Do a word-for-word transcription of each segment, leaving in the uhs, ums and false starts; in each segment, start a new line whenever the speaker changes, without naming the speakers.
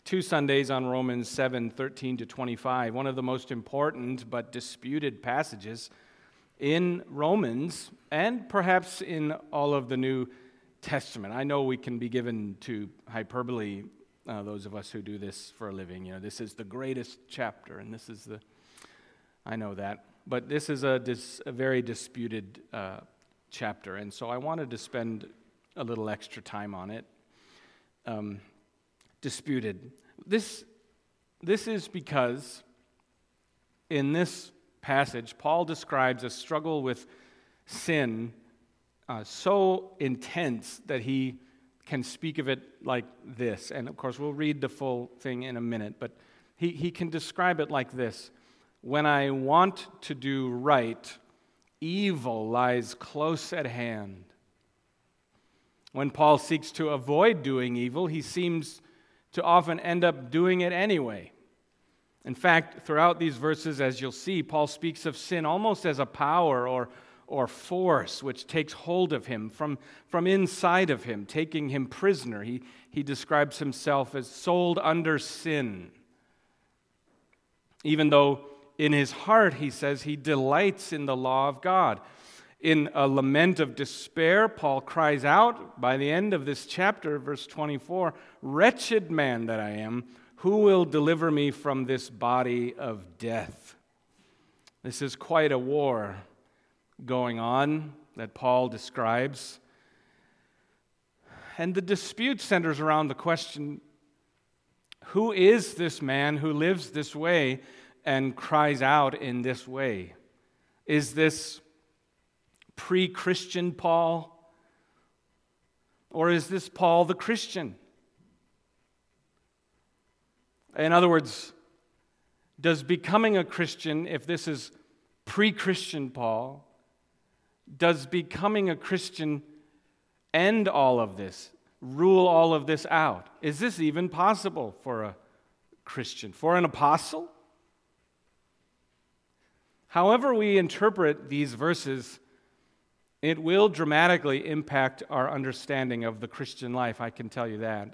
two Sundays on Romans seven, thirteen to twenty-five, one of the most important but disputed passages in Romans and perhaps in all of the New Testament. I know we can be given to hyperbole, uh, those of us who do this for a living. You know, this is the greatest chapter, and this is the, I know that, but this is a, dis, a very disputed uh, chapter, and so I wanted to spend a little extra time on it. Um, disputed. This, this is because in this passage, Paul describes a struggle with sin uh, so intense that he can speak of it like this. And of course, we'll read the full thing in a minute, but he, he can describe it like this. When I want to do right, evil lies close at hand. When Paul seeks to avoid doing evil, he seems to often end up doing it anyway. In fact, throughout these verses, as you'll see, Paul speaks of sin almost as a power or, or force which takes hold of him from, from inside of him, taking him prisoner. He, he describes himself as sold under sin. Even though in his heart, he says, he delights in the law of God. In a lament of despair, Paul cries out by the end of this chapter, verse twenty-four, "Wretched man that I am, who will deliver me from this body of death?" This is quite a war going on that Paul describes. And the dispute centers around the question, who is this man who lives this way and cries out in this way? Is this pre-Christian Paul? Or is this Paul the Christian? In other words, does becoming a Christian, if this is pre-Christian Paul, does becoming a Christian end all of this, rule all of this out? Is this even possible for a Christian, for an apostle? However we interpret these verses, it will dramatically impact our understanding of the Christian life, I can tell you that.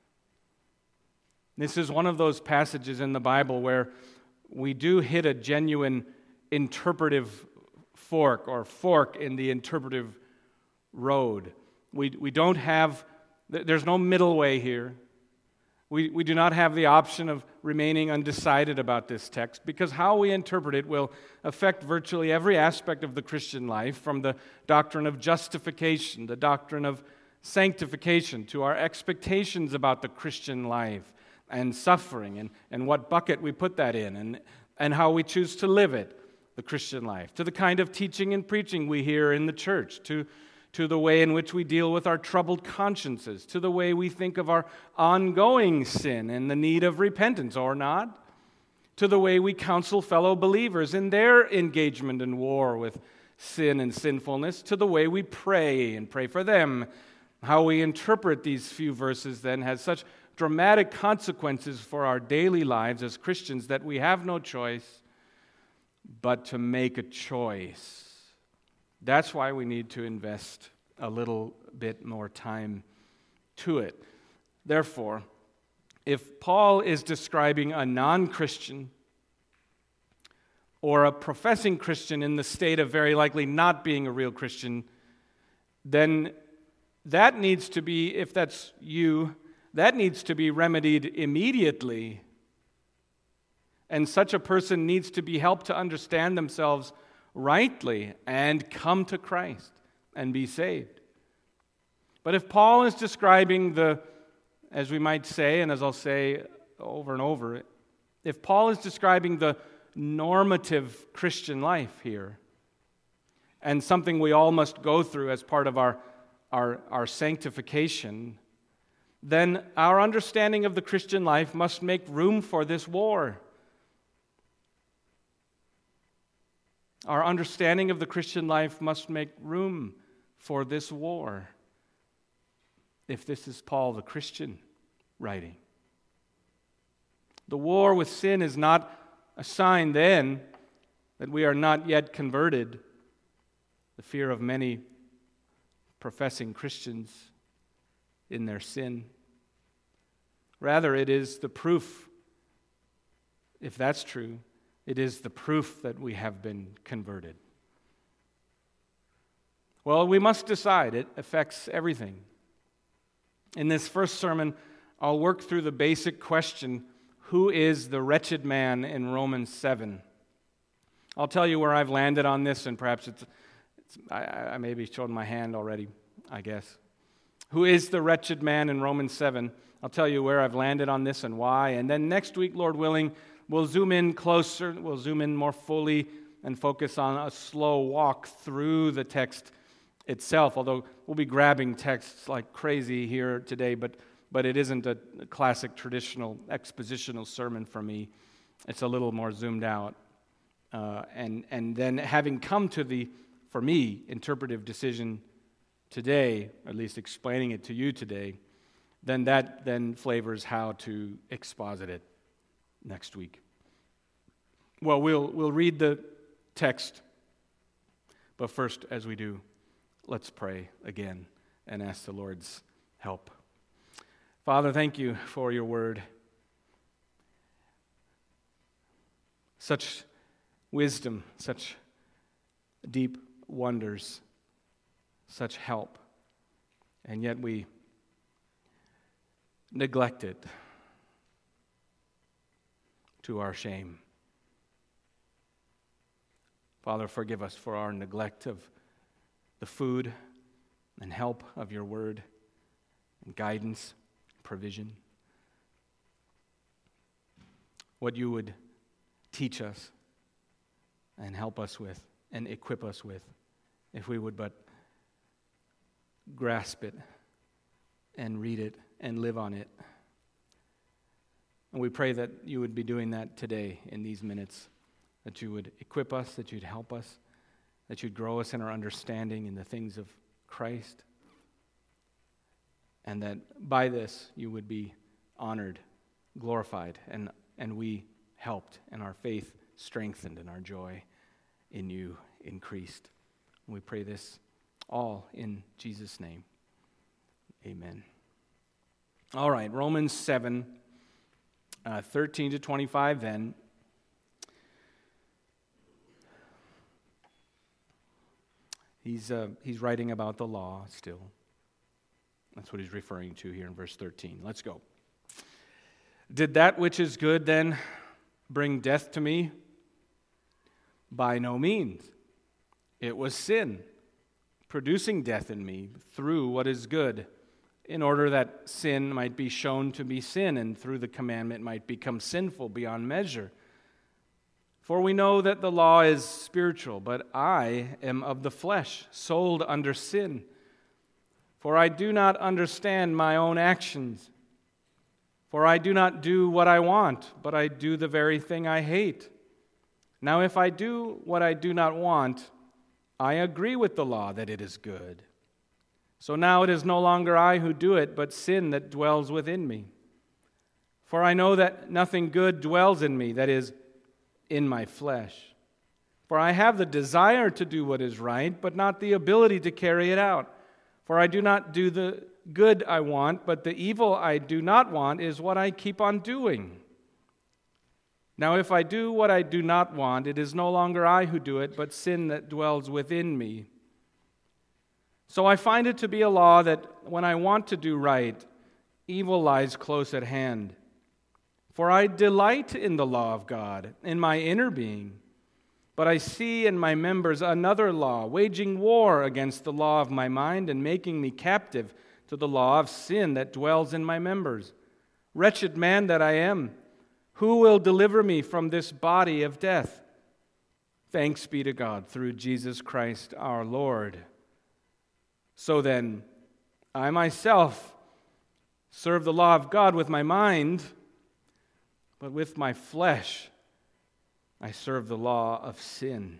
This is one of those passages in the Bible where we do hit a genuine interpretive fork or fork in the interpretive road. We, we don't have, there's no middle way here. We, we do not have the option of remaining undecided about this text because how we interpret it will affect virtually every aspect of the Christian life, from the doctrine of justification, the doctrine of sanctification, to our expectations about the Christian life and suffering and, and what bucket we put that in and, and how we choose to live it, the Christian life, to the kind of teaching and preaching we hear in the church, to to the way in which we deal with our troubled consciences, to the way we think of our ongoing sin and the need of repentance or not, to the way we counsel fellow believers in their engagement in war with sin and sinfulness, to the way we pray and pray for them. How we interpret these few verses then has such dramatic consequences for our daily lives as Christians that we have no choice but to make a choice. That's why we need to invest a little bit more time to it. Therefore, if Paul is describing a non-Christian or a professing Christian in the state of very likely not being a real Christian, then that needs to be, if that's you, that needs to be remedied immediately. And such a person needs to be helped to understand themselves rightly and come to Christ and be saved. But if Paul is describing the, as we might say, and as I'll say over and over, if Paul is describing the normative Christian life here, and something we all must go through as part of our, our, our sanctification, then our understanding of the Christian life must make room for this war. Our understanding of the Christian life must make room for this war, if this is Paul the Christian writing. The war with sin is not a sign then that we are not yet converted. The fear of many professing Christians in their sin. Rather, it is the proof, if that's true, it is the proof that we have been converted. Well, we must decide. It affects everything. In this first sermon, I'll work through the basic question, who is the wretched man in Romans seven? I'll tell you where I've landed on this, and perhaps it's, it's I, I maybe showed my hand already, I guess. Who is the wretched man in Romans seven? I'll tell you where I've landed on this and why. And then next week, Lord willing, we'll zoom in closer, we'll zoom in more fully and focus on a slow walk through the text itself, although we'll be grabbing texts like crazy here today, but, but it isn't a classic traditional expositional sermon for me. It's a little more zoomed out. Uh, and, and then having come to the, for me, interpretive decision today, or at least explaining it to you today, then that then flavors how to exposit it next week. Well, we'll we'll read the text, but first, as we do, let's pray again and ask the Lord's help. Father, thank you for your word. Such wisdom, such deep wonders, such help, and yet we neglect it to our shame. Father, forgive us for our neglect of the food and help of your word and guidance, provision. What you would teach us and help us with and equip us with if we would but grasp it and read it and live on it. And we pray that you would be doing that today in these minutes, that you would equip us, that you'd help us, that you'd grow us in our understanding in the things of Christ, and that by this you would be honored, glorified, and, and we helped, and our faith strengthened, and our joy in you increased. And we pray this all in Jesus' name. Amen. All right, Romans seven, uh, thirteen to twenty-five then. He's, uh, he's writing about the law still. That's what he's referring to here in verse thirteen. Let's go. Did that which is good then bring death to me? By no means. It was sin, producing death in me through what is good, in order that sin might be shown to be sin, and through the commandment might become sinful beyond measure. For we know that the law is spiritual, but I am of the flesh, sold under sin. For I do not understand my own actions. For I do not do what I want, but I do the very thing I hate. Now if I do what I do not want, I agree with the law that it is good. So now it is no longer I who do it, but sin that dwells within me. For I know that nothing good dwells in me, that is, in my flesh. For I have the desire to do what is right, but not the ability to carry it out. For I do not do the good I want, but the evil I do not want is what I keep on doing. Now if I do what I do not want, it is no longer I who do it, but sin that dwells within me. So I find it to be a law that when I want to do right, evil lies close at hand. For I delight in the law of God, in my inner being. But I see in my members another law, waging war against the law of my mind and making me captive to the law of sin that dwells in my members. Wretched man that I am, who will deliver me from this body of death? Thanks be to God through Jesus Christ our Lord. So then, I myself serve the law of God with my mind, but with my flesh I serve the law of sin.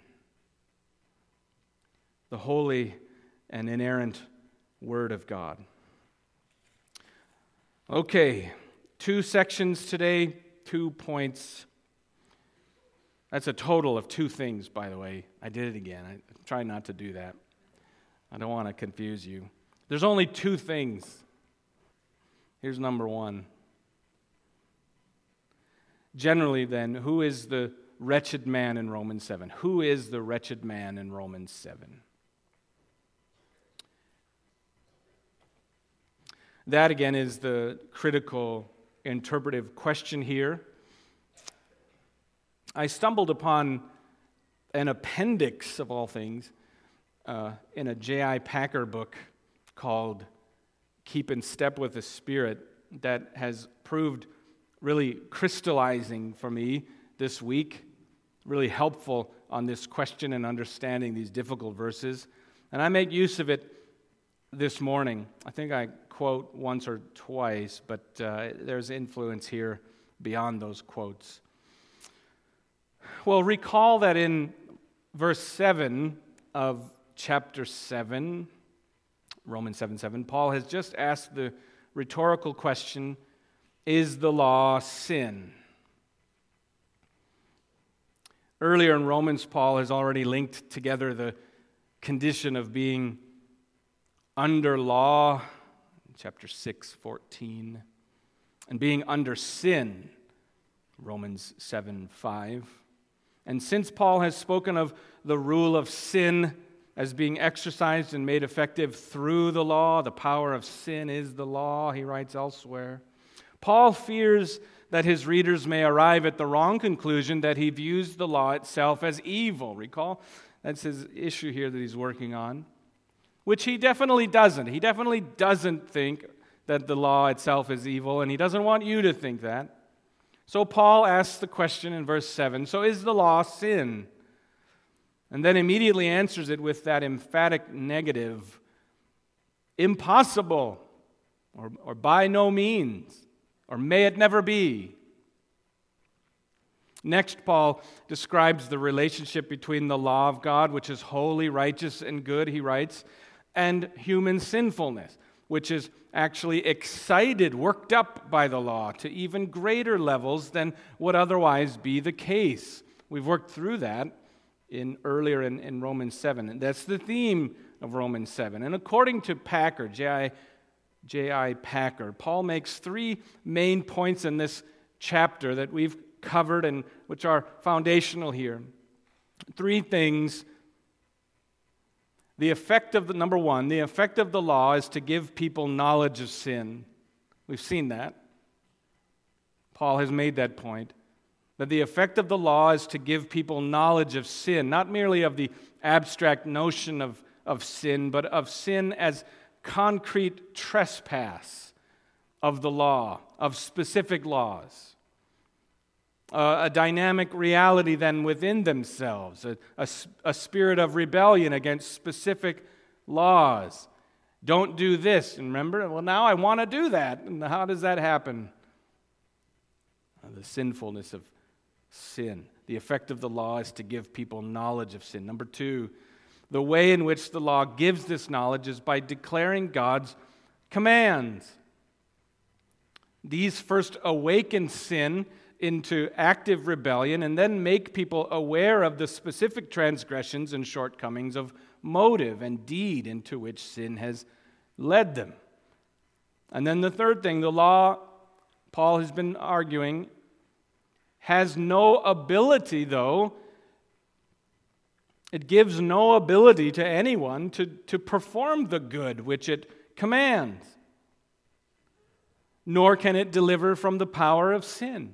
The holy and inerrant Word of God. Okay, two sections today, two points. That's a total of two things, by the way. I did it again. I try not to do that. I don't want to confuse you. There's only two things. Here's number one. Generally, then, who is the wretched man in Romans seven? Who is the wretched man in Romans seven? That, again, is the critical interpretive question here. I stumbled upon an appendix, of all things, uh, in a J I Packer book called Keep in Step with the Spirit that has proved really crystallizing for me this week, really helpful on this question and understanding these difficult verses. And I make use of it this morning. I think I quote once or twice, but uh, there's influence here beyond those quotes. Well, recall that in verse seven of chapter seven, Romans seven seven, Paul has just asked the rhetorical question, is the law sin? Earlier in Romans, Paul has already linked together the condition of being under law, chapter six fourteen, and being under sin, Romans seven five. And since Paul has spoken of the rule of sin as being exercised and made effective through the law, the power of sin is the law, he writes elsewhere, Paul fears that his readers may arrive at the wrong conclusion that he views the law itself as evil. Recall, that's his issue here that he's working on, which he definitely doesn't. He definitely doesn't think that the law itself is evil, and he doesn't want you to think that. So Paul asks the question in verse seven, so is the law sin? And then immediately answers it with that emphatic negative, impossible, or, or by no means, or may it never be. Next, Paul describes the relationship between the law of God, which is holy, righteous, and good, he writes, and human sinfulness, which is actually excited, worked up by the law to even greater levels than would otherwise be the case. We've worked through that in earlier in, in Romans seven, and that's the theme of Romans seven. And according to Packer, J I J I Packer, Paul makes three main points in this chapter that we've covered and which are foundational here. Three things. The effect of the, number one, the effect of the law is to give people knowledge of sin. We've seen that. Paul has made that point. That the effect of the law is to give people knowledge of sin, not merely of the abstract notion of, of sin, but of sin as concrete trespass of the law, of specific laws. Uh, a dynamic reality then within themselves, a, a, a spirit of rebellion against specific laws. Don't do this. And remember, well, now I want to do that. And how does that happen? Uh, the sinfulness of sin. The effect of the law is to give people knowledge of sin. Number two, the way in which the law gives this knowledge is by declaring God's commands. These first awaken sin into active rebellion and then make people aware of the specific transgressions and shortcomings of motive and deed into which sin has led them. And then the third thing, the law, Paul has been arguing, has no ability, though, it gives no ability to anyone to, to perform the good which it commands, nor can it deliver from the power of sin.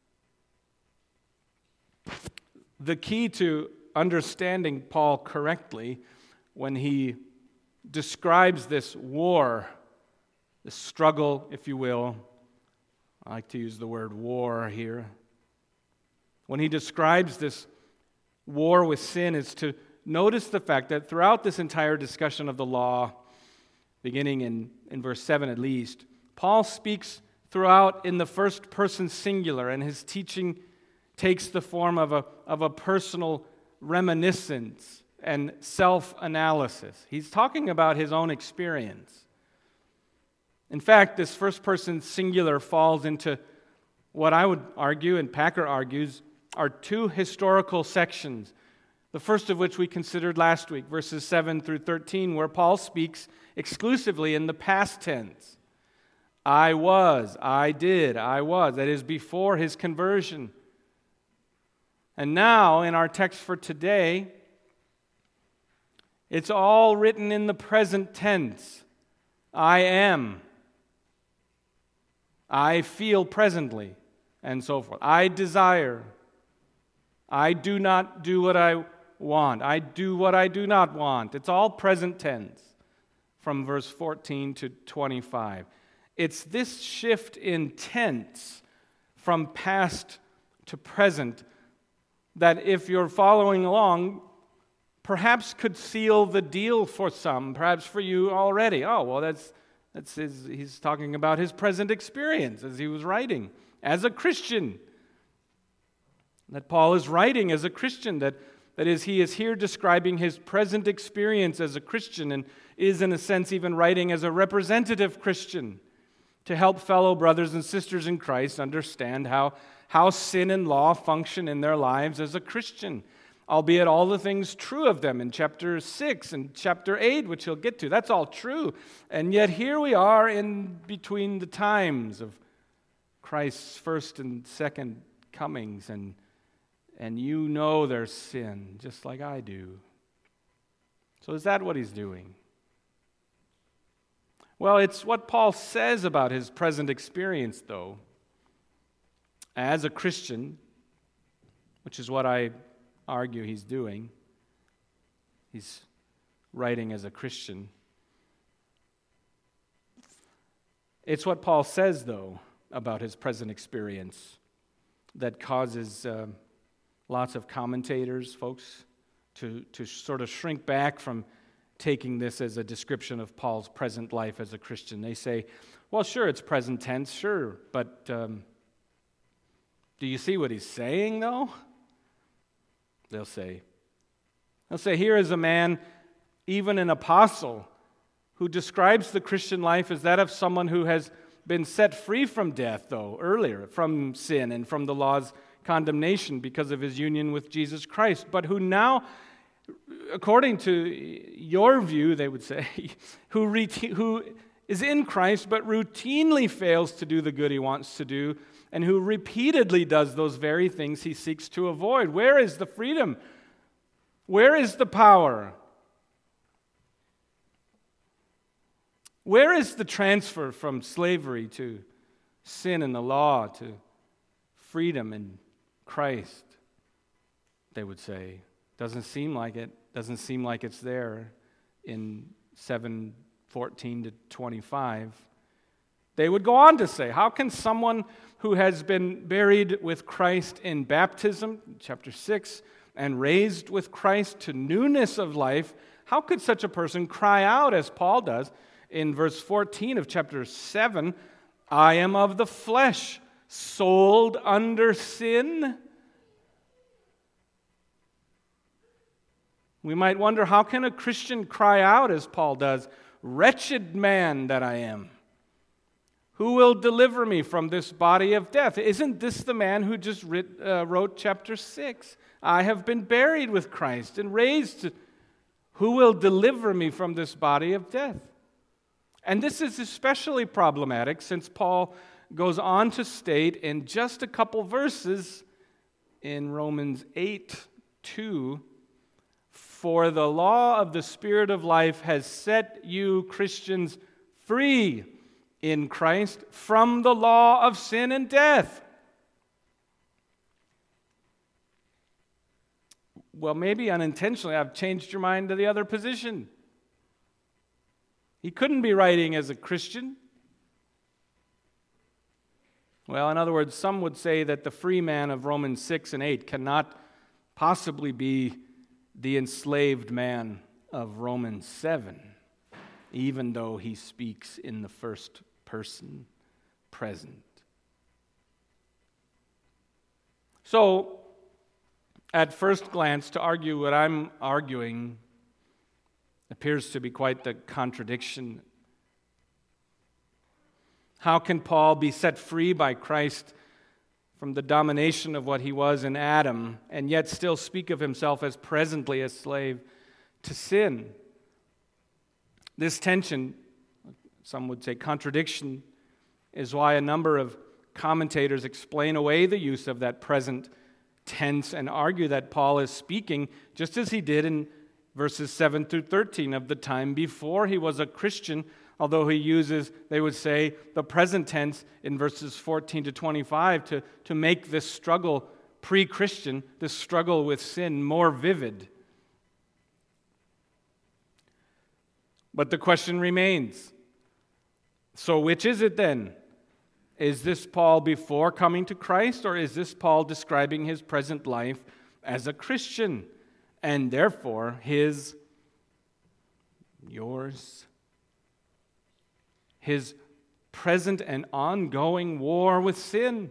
The key to understanding Paul correctly when he describes this war, this struggle, if you will, I like to use the word war here, when he describes this war with sin is to notice the fact that throughout this entire discussion of the law, beginning in, in verse seven at least, Paul speaks throughout in the first person singular, and his teaching takes the form of a, of a personal reminiscence and self-analysis. He's talking about his own experience. In fact, this first person singular falls into what I would argue, and Packer argues, are two historical sections. The first of which we considered last week, verses seven through thirteen, where Paul speaks exclusively in the past tense I was, I did, I was. That is before his conversion. And now, in our text for today, it's all written in the present tense. I am. I feel presently, and so forth. I desire. I do not do what I want. I do what I do not want. It's all present tense from verse fourteen to twenty-five. It's this shift in tense from past to present that, if you're following along, perhaps could seal the deal for some, perhaps for you already. Oh, well, that's that's his, he's talking about his present experience as he was writing as a Christian. That Paul is writing as a Christian, that, that is, he is here describing his present experience as a Christian, and is, in a sense, even writing as a representative Christian to help fellow brothers and sisters in Christ understand how, how sin and law function in their lives as a Christian. Albeit all the things true of them in chapter six and chapter eight, which he'll get to. That's all true. And yet here we are in between the times of Christ's first and second comings, and, and you know there's sin, just like I do. So is that what he's doing? Well, it's what Paul says about his present experience, though. As a Christian, which is what I argue he's doing. He's writing as a Christian. It's what Paul says, though, about his present experience that causes uh, lots of commentators, folks, to, to sort of shrink back from taking this as a description of Paul's present life as a Christian. They say, well, sure, it's present tense, sure, but um, do you see what he's saying, though? They'll say. They'll say, here is a man, even an apostle, who describes the Christian life as that of someone who has been set free from death, though, earlier, from sin and from the law's condemnation because of his union with Jesus Christ, but who now, according to your view, they would say, who, reti- who is in Christ but routinely fails to do the good he wants to do, and who repeatedly does those very things he seeks to avoid. Where is the freedom? Where is the power? Where is the transfer from slavery to sin and the law to freedom in Christ? They would say. Doesn't seem like it. Doesn't seem like it's there in seven fourteen to twenty-five. They would go on to say, how can someone who has been buried with Christ in baptism, chapter six, and raised with Christ to newness of life, how could such a person cry out, as Paul does in verse fourteen of chapter seven, I am of the flesh, sold under sin? We might wonder, how can a Christian cry out, as Paul does, wretched man that I am? Who will deliver me from this body of death? Isn't this the man who just writ, uh, wrote chapter six? I have been buried with Christ and raised. To, who will deliver me from this body of death? And this is especially problematic since Paul goes on to state in just a couple verses in Romans eight two, for the law of the Spirit of life has set you Christians free in Christ from the law of sin and death. Well, maybe unintentionally I've changed your mind to the other position. He couldn't be writing as a Christian. Well, in other words, some would say that the free man of Romans six and eight cannot possibly be the enslaved man of Romans seven, even though he speaks in the first person present. So, at first glance, to argue what I'm arguing appears to be quite the contradiction. How can Paul be set free by Christ from the domination of what he was in Adam, and yet still speak of himself as presently a slave to sin? This tension, some would say contradiction, is why a number of commentators explain away the use of that present tense and argue that Paul is speaking just as he did in verses seven through thirteen of the time before he was a Christian, although he uses, they would say, the present tense in verses fourteen to twenty-five to, to make this struggle pre-Christian, this struggle with sin, more vivid. But the question remains, so which is it then? Is this Paul before coming to Christ, or is this Paul describing his present life as a Christian, and therefore his, yours, his present and ongoing war with sin?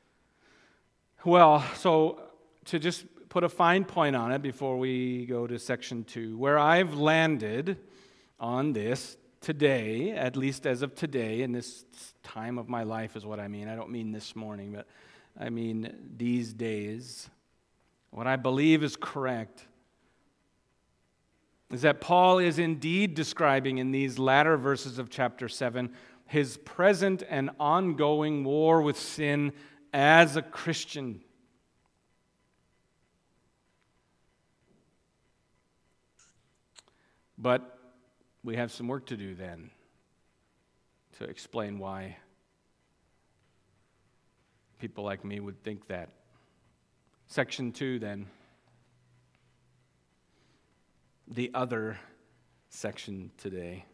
Well, so to just put a fine point on it before we go to section two, where I've landed on this today, at least as of today, in this time of my life is what I mean. I don't mean this morning, but I mean these days. What I believe is correct is that Paul is indeed describing in these latter verses of chapter seven his present and ongoing war with sin as a Christian. But we have some work to do then to explain why people like me would think that. Section two, then. The other section today.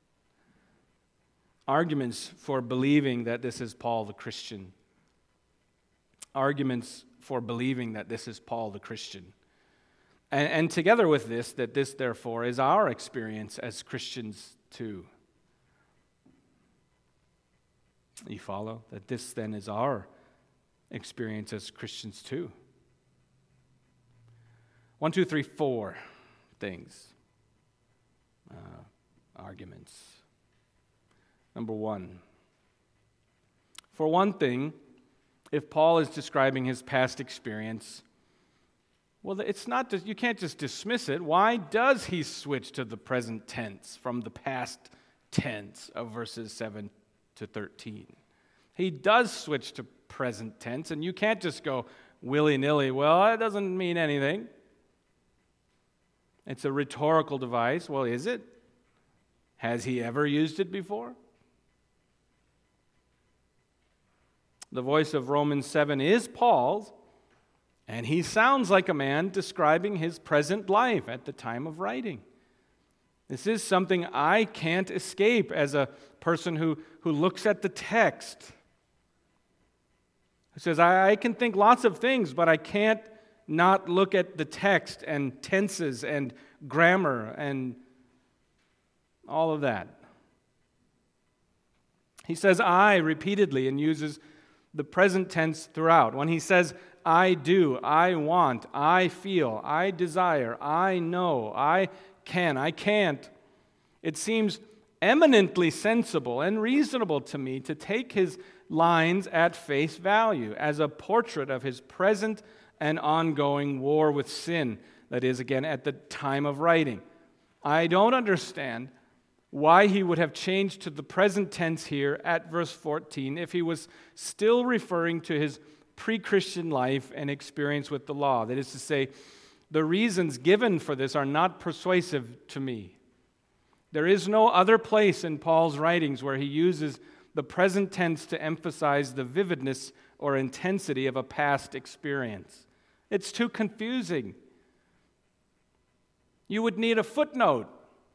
Arguments for believing that this is Paul the Christian. Arguments for believing that this is Paul the Christian. And, and together with this, that this, therefore, is our experience as Christians too. You follow? That this, then, is our experience as Christians too. One, two, three, four things. Uh, arguments. Number one. For one thing, if Paul is describing his past experience, well, it's not just, you can't just dismiss it. Why does he switch to the present tense from the past tense of verses seven to thirteen? He does switch to present tense, and you can't just go willy-nilly, well, that doesn't mean anything. It's a rhetorical device. Well, is it? Has he ever used it before? The voice of Romans seven is Paul's, and he sounds like a man describing his present life at the time of writing. This is something I can't escape as a person who, who looks at the text. Who says, I, I can think lots of things, but I can't not look at the text and tenses and grammar and all of that. He says I repeatedly and uses the present tense throughout. When he says I do, I want, I feel, I desire, I know, I can, I can't, it seems eminently sensible and reasonable to me to take his lines at face value as a portrait of his present and ongoing war with sin, that is, again, at the time of writing. I don't understand why he would have changed to the present tense here at verse fourteen if he was still referring to his pre-Christian life and experience with the law. That is to say, the reasons given for this are not persuasive to me. There is no other place in Paul's writings where he uses the present tense to emphasize the vividness or intensity of a past experience. It's too confusing. You would need a footnote.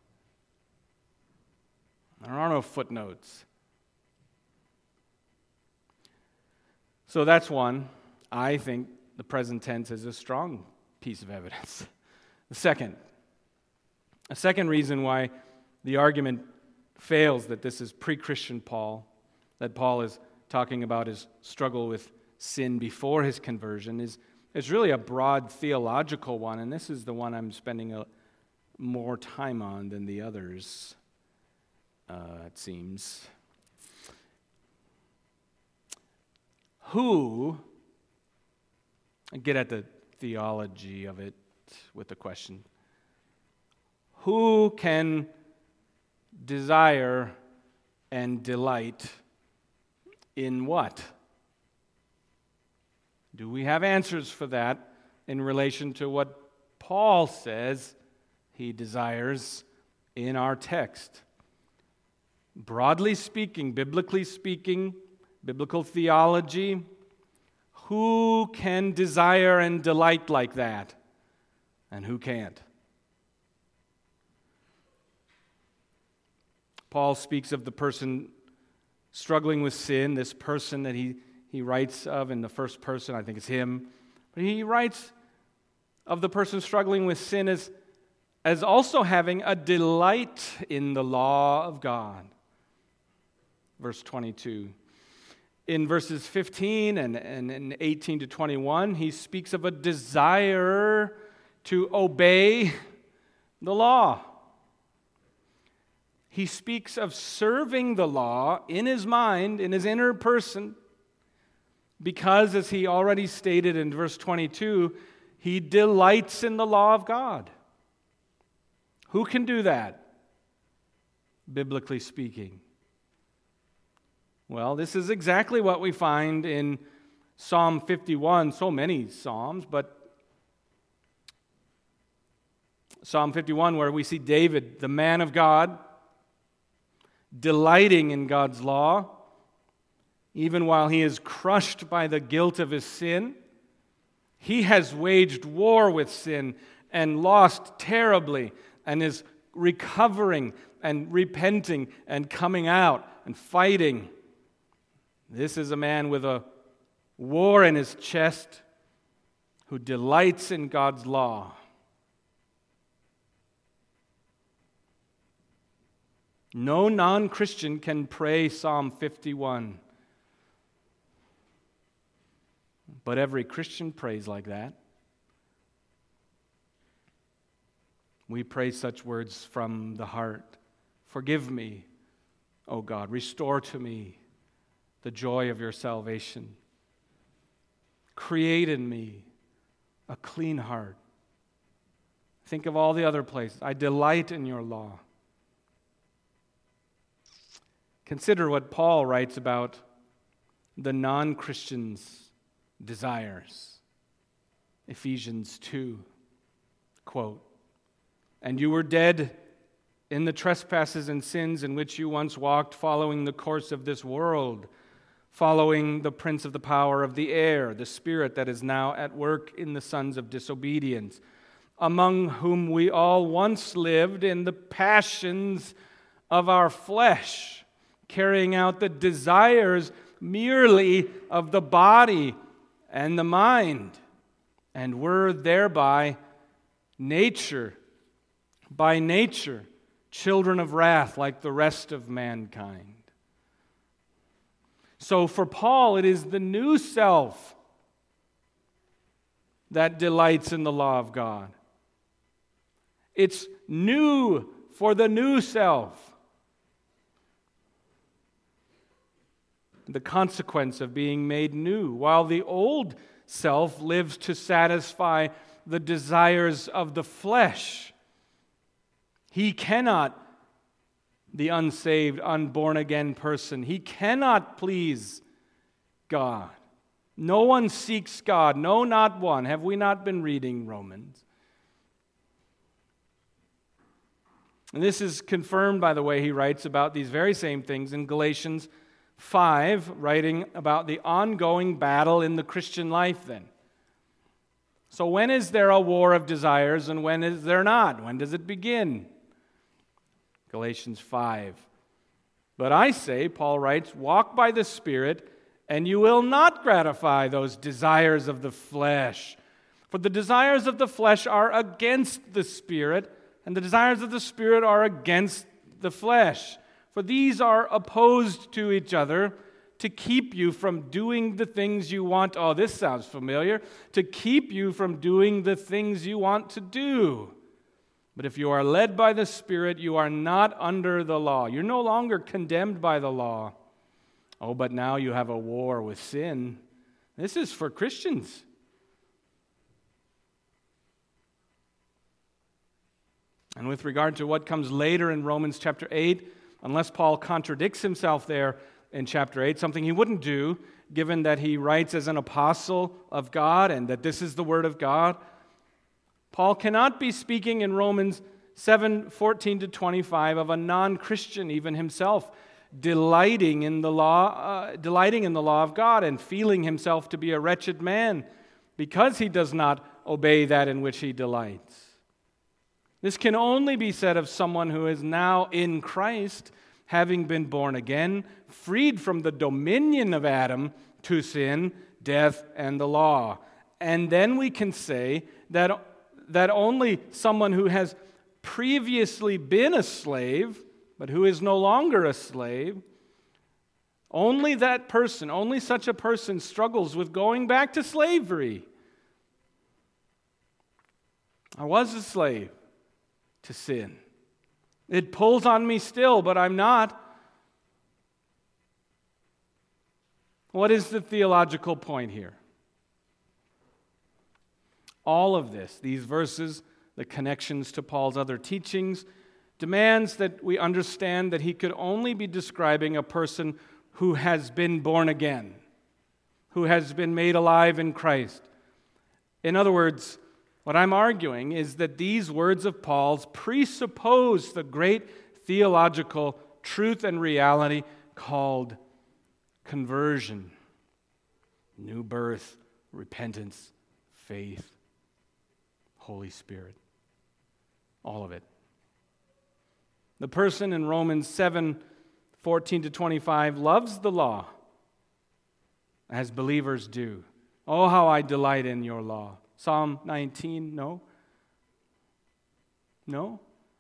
There are no footnotes. So that's one. I think the present tense is a strong piece of evidence. The second, a second reason why the argument fails that this is pre-Christian Paul, that Paul is talking about his struggle with sin before his conversion, is, is really a broad theological one, and this is the one I'm spending a, more time on than the others, uh, it seems. Who, and get at the theology of it with the question, who can desire and delight In what? Do we have answers for that in relation to what Paul says he desires in our text? Broadly speaking, biblically speaking, biblical theology, who can desire and delight like that? And who can't? Paul speaks of the person struggling with sin, this person that he, he writes of in the first person, I think it's him. But he writes of the person struggling with sin as, as also having a delight in the law of God. Verse twenty-two. In verses fifteen and, and, and eighteen to twenty-one, he speaks of a desire to obey the law. He speaks of serving the law in his mind, in his inner person, because, as he already stated in verse twenty-two, he delights in the law of God. Who can do that, biblically speaking? Well, this is exactly what we find in Psalm fifty-one, so many Psalms, but Psalm fifty-one, where we see David, the man of God, delighting in God's law, even while he is crushed by the guilt of his sin. He has waged war with sin and lost terribly, and is recovering and repenting and coming out and fighting. This is a man with a war in his chest who delights in God's law. No non-Christian can pray Psalm fifty-one. But every Christian prays like that. We pray such words from the heart. Forgive me, O God. Restore to me the joy of your salvation. Create in me a clean heart. Think of all the other places. I delight in your law. Consider what Paul writes about the non-Christian's desires. Ephesians two, quote, "And you were dead in the trespasses and sins in which you once walked, following the course of this world, following the prince of the power of the air, the spirit that is now at work in the sons of disobedience, among whom we all once lived in the passions of our flesh, carrying out the desires merely of the body and the mind, and were thereby nature, by nature, children of wrath like the rest of mankind." So for Paul, it is the new self that delights in the law of God. It's new for the new self. The consequence of being made new, while the old self lives to satisfy the desires of the flesh. He cannot, the unsaved, unborn-again person, he cannot please God. No one seeks God, no, not one. Have we not been reading Romans? And this is confirmed by the way he writes about these very same things in Galatians five, writing about the ongoing battle in the Christian life then. So when is there a war of desires and when is there not? When does it begin? Galatians five. "But I say," Paul writes, "walk by the Spirit, and you will not gratify those desires of the flesh. For the desires of the flesh are against the Spirit, and the desires of the Spirit are against the flesh. For these are opposed to each other to keep you from doing the things you want." Oh, this sounds familiar. "To keep you from doing the things you want to do. But if you are led by the Spirit, you are not under the law." You're no longer condemned by the law. Oh, but now you have a war with sin. This is for Christians. And with regard to what comes later in Romans chapter eight, unless Paul contradicts himself there, in chapter eight, something he wouldn't do, given that he writes as an apostle of God and that this is the Word of God. Paul cannot be speaking in Romans seven, fourteen to twenty-five of a non-Christian, even himself, delighting in the law, uh, delighting in the law of God and feeling himself to be a wretched man because he does not obey that in which he delights. This can only be said of someone who is now in Christ, having been born again, freed from the dominion of Adam to sin, death, and the law. And then we can say that, that only someone who has previously been a slave, but who is no longer a slave, only that person, only such a person struggles with going back to slavery. I was a slave to sin. It pulls on me still, but I'm not. What is the theological point here? All of this, these verses, the connections to Paul's other teachings, demands that we understand that he could only be describing a person who has been born again, who has been made alive in Christ. In other words, what I'm arguing is that these words of Paul's presuppose the great theological truth and reality called conversion, new birth, repentance, faith, Holy Spirit, all of it. The person in Romans seven, fourteen to twenty-five loves the law, as believers do. Oh, how I delight in your law. Psalm nineteen, no? No?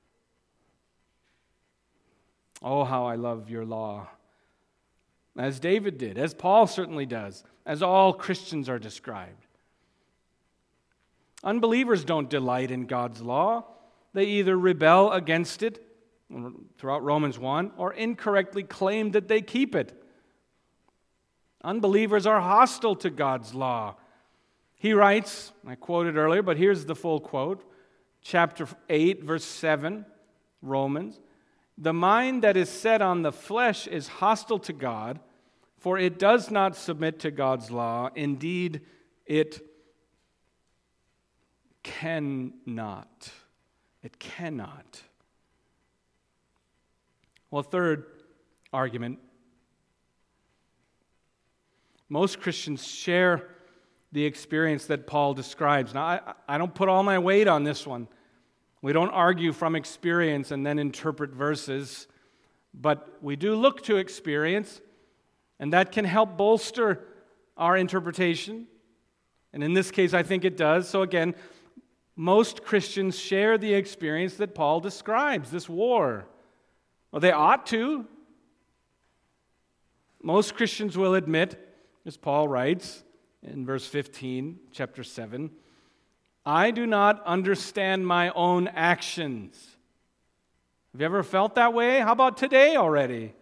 Oh, how I love your law. As David did, as Paul certainly does, as all Christians are described. Unbelievers don't delight in God's law. They either rebel against it, throughout Romans one, or incorrectly claim that they keep it. Unbelievers are hostile to God's law. He writes, I quoted earlier, but here's the full quote, chapter eight, verse seven, Romans, "The mind that is set on the flesh is hostile to God, for it does not submit to God's law. Indeed, it cannot." It cannot. Well, third argument. Most Christians share the experience that Paul describes. Now, I, I don't put all my weight on this one. We don't argue from experience and then interpret verses, but we do look to experience, and that can help bolster our interpretation. And in this case, I think it does. So again, most Christians share the experience that Paul describes, this war. Well, they ought to. Most Christians will admit, as Paul writes in verse fifteen, chapter seven, "I do not understand my own actions." Have you ever felt that way? How about today already?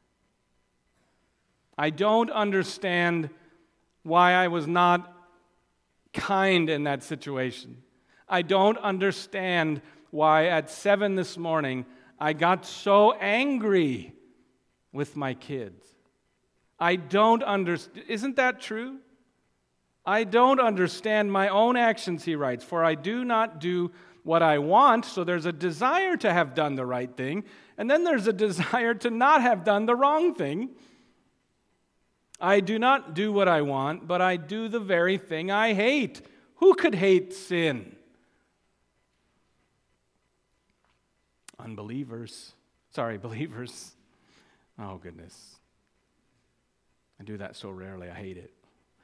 I don't understand why I was not kind in that situation. I don't understand why at seven this morning I got so angry with my kids. I don't understand. Isn't that true? I don't understand my own actions, he writes, "for I do not do what I want." So there's a desire to have done the right thing, and then there's a desire to not have done the wrong thing. "I do not do what I want, but I do the very thing I hate." Who could hate sin? Unbelievers. Sorry, believers. Oh, goodness. I do that so rarely, I hate it.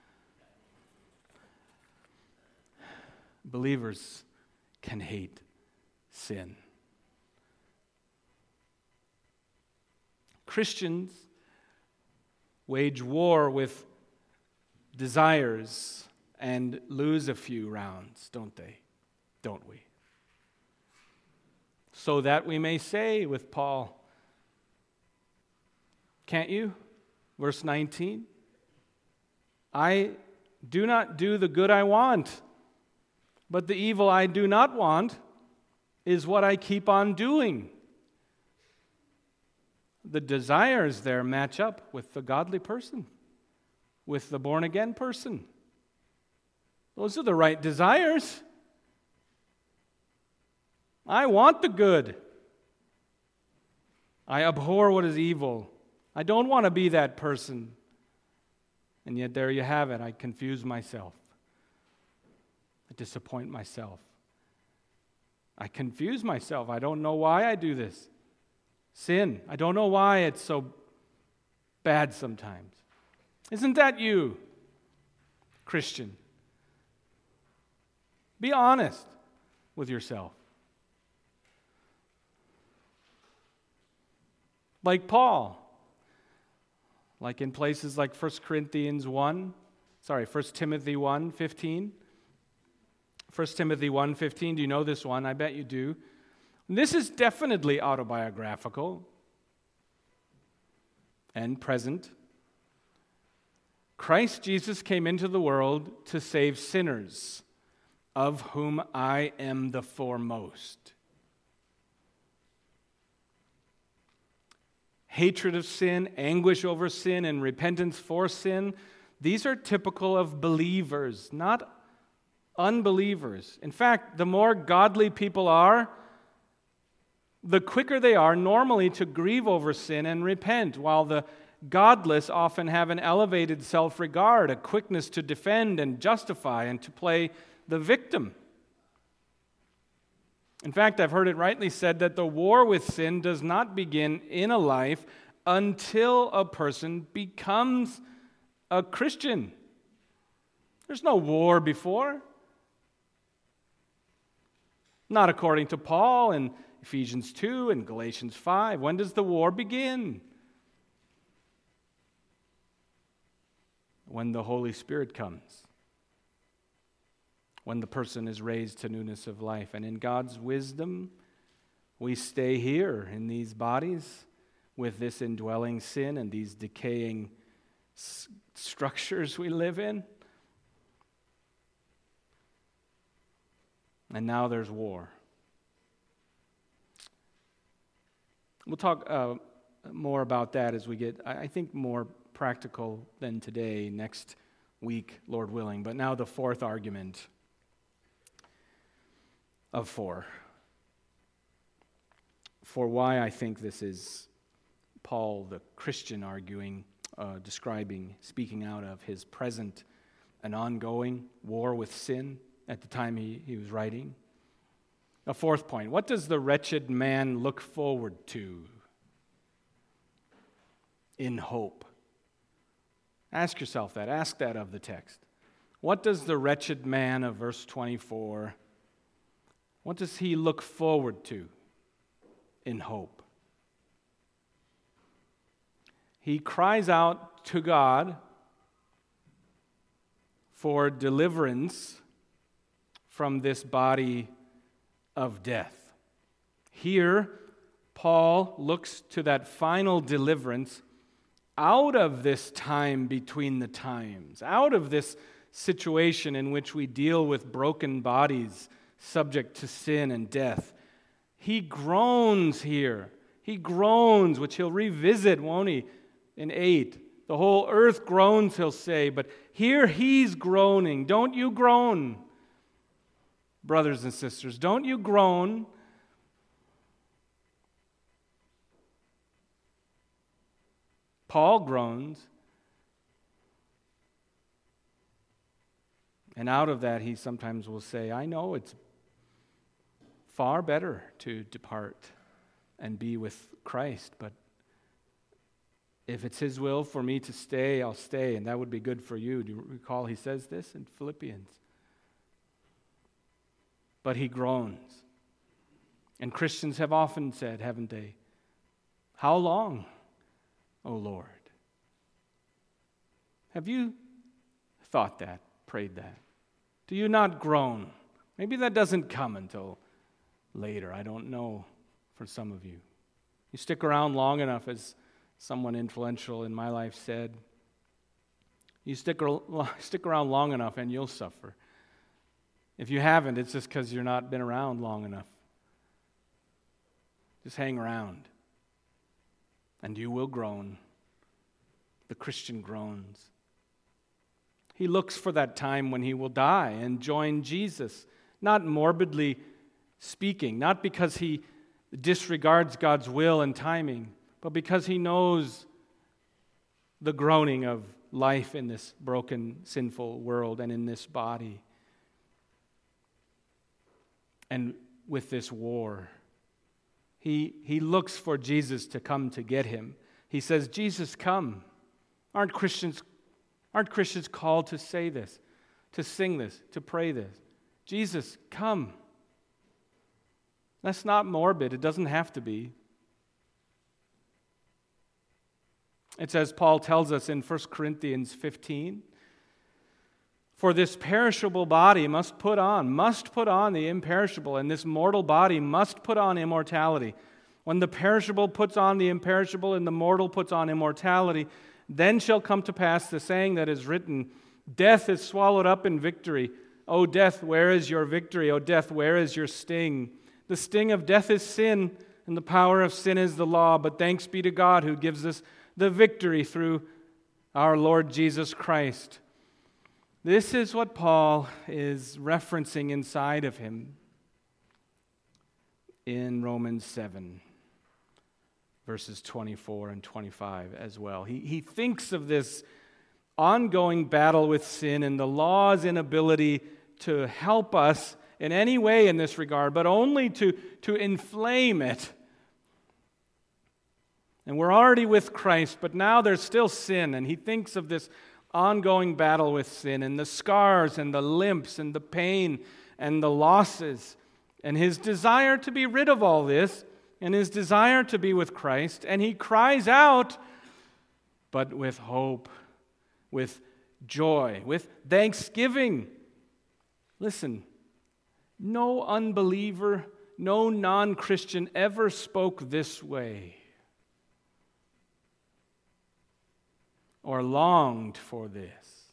Believers can hate sin. Christians wage war with desires and lose a few rounds, don't they? Don't we? So that we may say with Paul, can't you? Verse nineteen, "I do not do the good I want, but the evil I do not want is what I keep on doing." the desires there match up with the godly person, with the born-again person. Those are the right desires. I want the good. I abhor what is evil. I don't want to be that person. And yet there you have it. I confuse myself. I disappoint myself. I confuse myself. I don't know why I do this. Sin. I don't know why it's so bad sometimes. Isn't that you, Christian? Be honest with yourself. Like Paul, like in places like First Corinthians one, sorry, First Timothy one fifteen. First Timothy one fifteen, do you know this one? I bet you do. This is definitely autobiographical and present. Christ Jesus came into the world to save sinners, of whom I am the foremost. Hatred of sin, anguish over sin, and repentance for sin, these are typical of believers, not unbelievers. In fact, the more godly people are, the quicker they are normally to grieve over sin and repent, while the godless often have an elevated self-regard, a quickness to defend and justify and to play the victim. In fact, I've heard it rightly said that the war with sin does not begin in a life until a person becomes a Christian. There's no war before. Not according to Paul in Ephesians two and Galatians five. When does the war begin? When the Holy Spirit comes. When the person is raised to newness of life. And in God's wisdom, we stay here in these bodies with this indwelling sin and these decaying s- structures we live in. And now there's war. We'll talk uh, more about that as we get, I think, more practical than today, next week, Lord willing. But now the fourth argument of four for why I think this is Paul, the Christian, arguing, uh, describing, speaking out of his present and ongoing war with sin at the time he, he was writing. A fourth point, what does the wretched man look forward to in hope? Ask yourself that. Ask that of the text. What does the wretched man of verse twenty-four, what does he look forward to in hope? He cries out to God for deliverance from this body of death. Here, Paul looks to that final deliverance out of this time between the times, out of this situation in which we deal with broken bodies subject to sin and death. He groans here. He groans, which he'll revisit, won't he, in eight. The whole earth groans, he'll say, but here he's groaning. Don't you groan, brothers and sisters. Don't you groan. Paul groans. And out of that, he sometimes will say, I know it's far better to depart and be with Christ, but if it's his will for me to stay, I'll stay, and that would be good for you. Do you recall he says this in Philippians? But he groans. And Christians have often said, haven't they, how long, O Lord? Have you thought that, prayed that? Do you not groan? Maybe that doesn't come until later. I don't know for some of you. You stick around long enough, as someone influential in my life said, you stick, stick around long enough and you'll suffer. If you haven't, it's just because you've not been around long enough. Just hang around. and you will groan. The Christian groans. He looks for that time when he will die and join Jesus, not morbidly speaking, not because he disregards God's will and timing, but because he knows the groaning of life in this broken, sinful world and in this body. And with this war, he, he looks for Jesus to come to get him. He says, Jesus, come. Aren't Christians, aren't Christians called to say this, to sing this, to pray this? Jesus, come. That's not morbid. It doesn't have to be. It's as Paul tells us in First Corinthians fifteen. For this perishable body must put on, must put on the imperishable, and this mortal body must put on immortality. When the perishable puts on the imperishable and the mortal puts on immortality, then shall come to pass the saying that is written, death is swallowed up in victory. O death, where is your victory? O death, where is your sting? The sting of death is sin, and the power of sin is the law. But thanks be to God who gives us the victory through our Lord Jesus Christ. This is what Paul is referencing inside of him in Romans seven, verses twenty-four and twenty-five as well. He, he thinks of this ongoing battle with sin and the law's inability to help us in any way in this regard, but only to, to inflame it. And we're already with Christ, but now there's still sin, and he thinks of this ongoing battle with sin and the scars and the limps and the pain and the losses and his desire to be rid of all this and his desire to be with Christ. And he cries out, but with hope, with joy, with thanksgiving. Listen, no unbeliever, no non-Christian ever spoke this way or longed for this,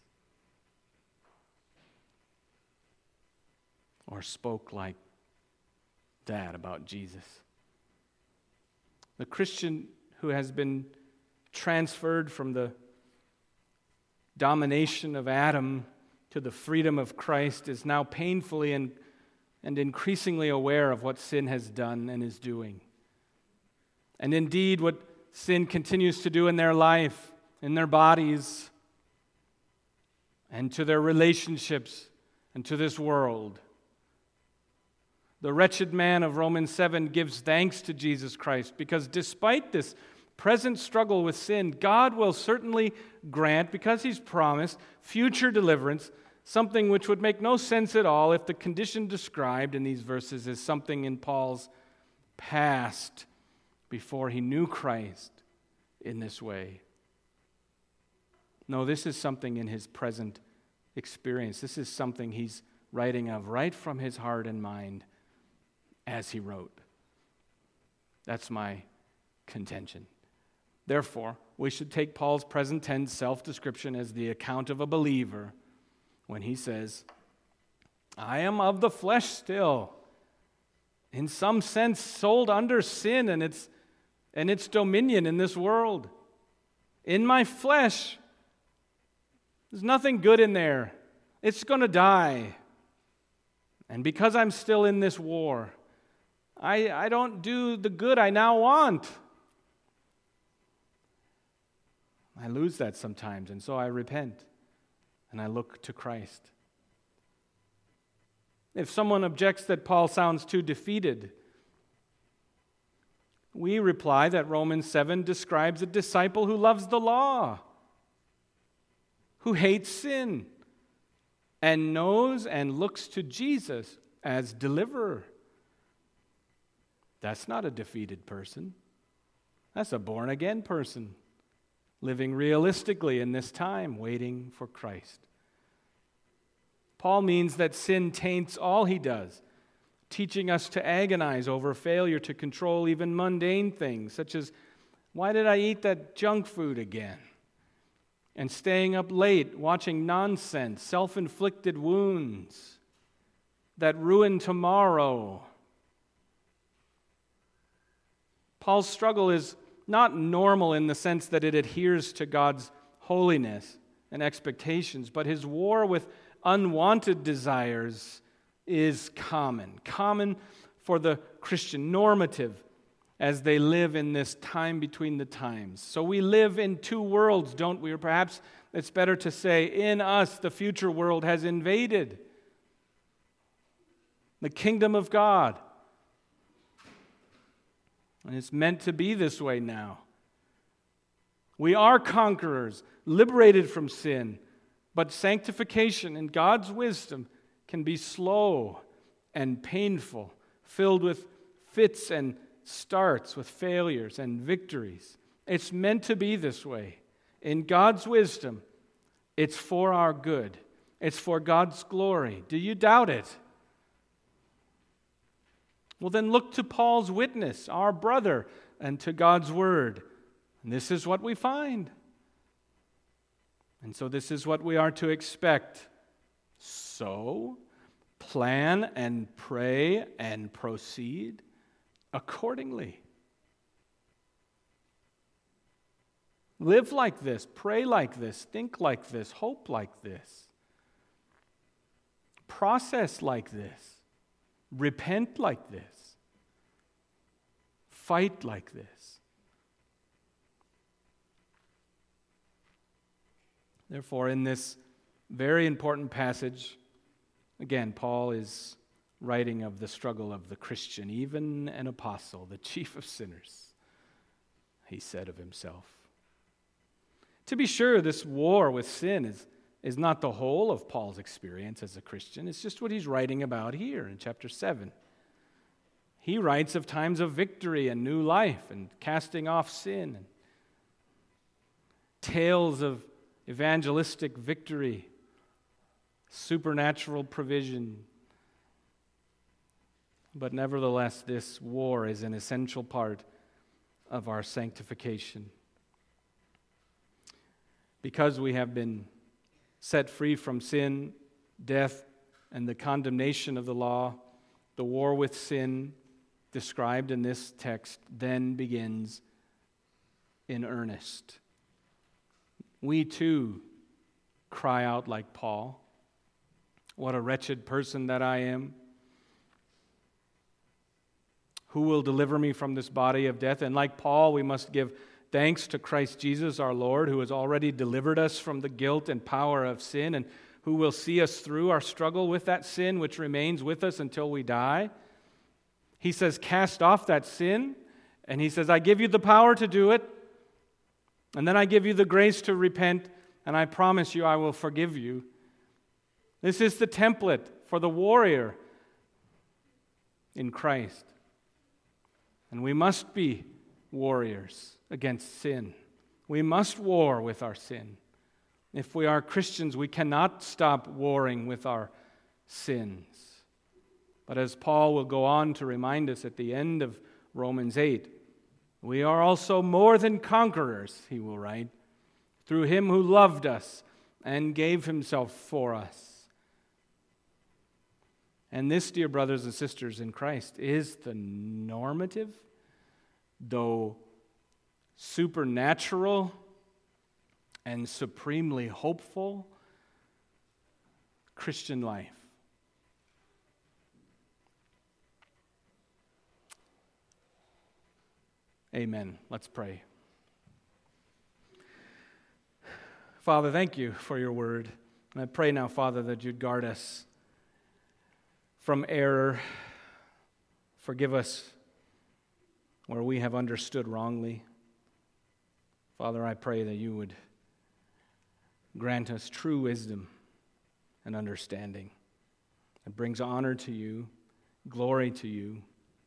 or spoke like that about Jesus. The Christian who has been transferred from the domination of Adam to the freedom of Christ is now painfully and, and increasingly aware of what sin has done and is doing. And indeed, what sin continues to do in their life, in their bodies, and to their relationships, and to this world. The wretched man of Romans seven gives thanks to Jesus Christ because despite this present struggle with sin, God will certainly grant, because he's promised, future deliverance, something which would make no sense at all if the condition described in these verses is something in Paul's past before he knew Christ in this way. No, this is something in his present experience. This is something he's writing of right from his heart and mind as he wrote. That's my contention. Therefore, we should take Paul's present tense self-description as the account of a believer when he says, I am of the flesh still, in some sense sold under sin and its, and its dominion in this world. In my flesh, there's nothing good in there. It's going to die. And because I'm still in this war, I, I don't do the good I now want. I lose that sometimes, and so I repent, and I look to Christ. If someone objects that Paul sounds too defeated, we reply that Romans seven describes a disciple who loves the law, who hates sin, and knows and looks to Jesus as deliverer. That's not a defeated person. That's a born-again person, living realistically in this time, waiting for Christ. Paul means that sin taints all he does, teaching us to agonize over failure to control even mundane things, such as, why did I eat that junk food again? And staying up late, watching nonsense, self-inflicted wounds that ruin tomorrow. Paul's struggle is not normal in the sense that it adheres to God's holiness and expectations, but his war with unwanted desires is common. Common for the Christian, normative, as they live in this time between the times. So we live in two worlds, don't we? Or perhaps it's better to say, in us, the future world has invaded the kingdom of God. And it's meant to be this way now. We are conquerors, liberated from sin, but sanctification in God's wisdom can be slow and painful, filled with fits and starts, with failures and victories. It's meant to be this way. In God's wisdom, it's for our good. It's for God's glory. Do you doubt it? Well, then look to Paul's witness, our brother, and to God's word. And this is what we find. And so this is what we are to expect. So, plan and pray and proceed accordingly. Live like this, pray like this, think like this, hope like this. Process like this. Repent like this. Fight like this. Therefore, in this very important passage, again, Paul is writing of the struggle of the Christian, even an apostle, the chief of sinners, he said of himself. To be sure, this war with sin is, is not the whole of Paul's experience as a Christian. It's just what he's writing about here in chapter seven. He writes of times of victory and new life and casting off sin, and tales of evangelistic victory, supernatural provision. But nevertheless, this war is an essential part of our sanctification. Because we have been set free from sin, death, and the condemnation of the law, the war with sin described in this text then begins in earnest. We too cry out like Paul, "What a wretched person that I am! Who will deliver me from this body of death?" And like Paul, we must give thanks to Christ Jesus our Lord, who has already delivered us from the guilt and power of sin, and who will see us through our struggle with that sin which remains with us until we die. He says, cast off that sin, and he says, I give you the power to do it, and then I give you the grace to repent, and I promise you I will forgive you. This is the template for the warrior in Christ. And we must be warriors against sin. We must war with our sin. If we are Christians, we cannot stop warring with our sins. But as Paul will go on to remind us at the end of Romans eight, we are also more than conquerors, he will write, through him who loved us and gave himself for us. And this, dear brothers and sisters in Christ, is the normative, though supernatural and supremely hopeful Christian life. Amen. Let's pray. Father, thank you for your word. And I pray now, Father, that you'd guard us from error. Forgive us where we have understood wrongly. Father, I pray that you would grant us true wisdom and understanding that brings honor to you, glory to you,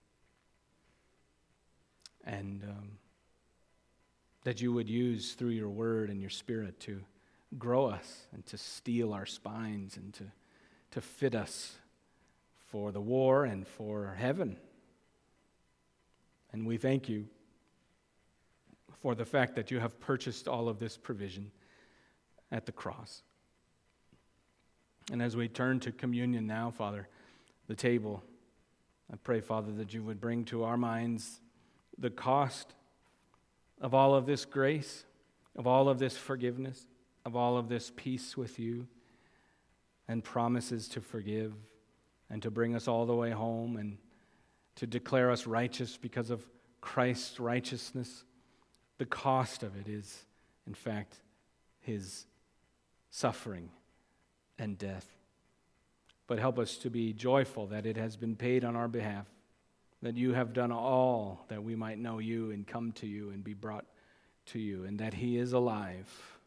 and um, that you would use through your word and your spirit to grow us and to steel our spines and to, to fit us for the war and for heaven. And we thank you for the fact that you have purchased all of this provision at the cross. And as we turn to communion now, Father, the table, I pray, Father, that you would bring to our minds the cost of all of this grace, of all of this forgiveness, of all of this peace with you, and promises to forgive and to bring us all the way home and to declare us righteous because of Christ's righteousness. The cost of it is, in fact, his suffering and death. But help us to be joyful that it has been paid on our behalf, that you have done all that we might know you and come to you and be brought to you, and that he is alive,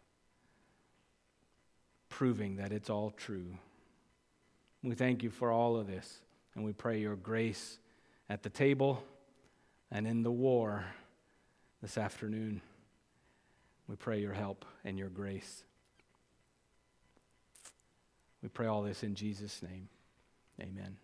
proving that it's all true. We thank you for all of this, and we pray your grace at the table and in the war this afternoon. We pray your help and your grace. We pray all this in Jesus' name. Amen.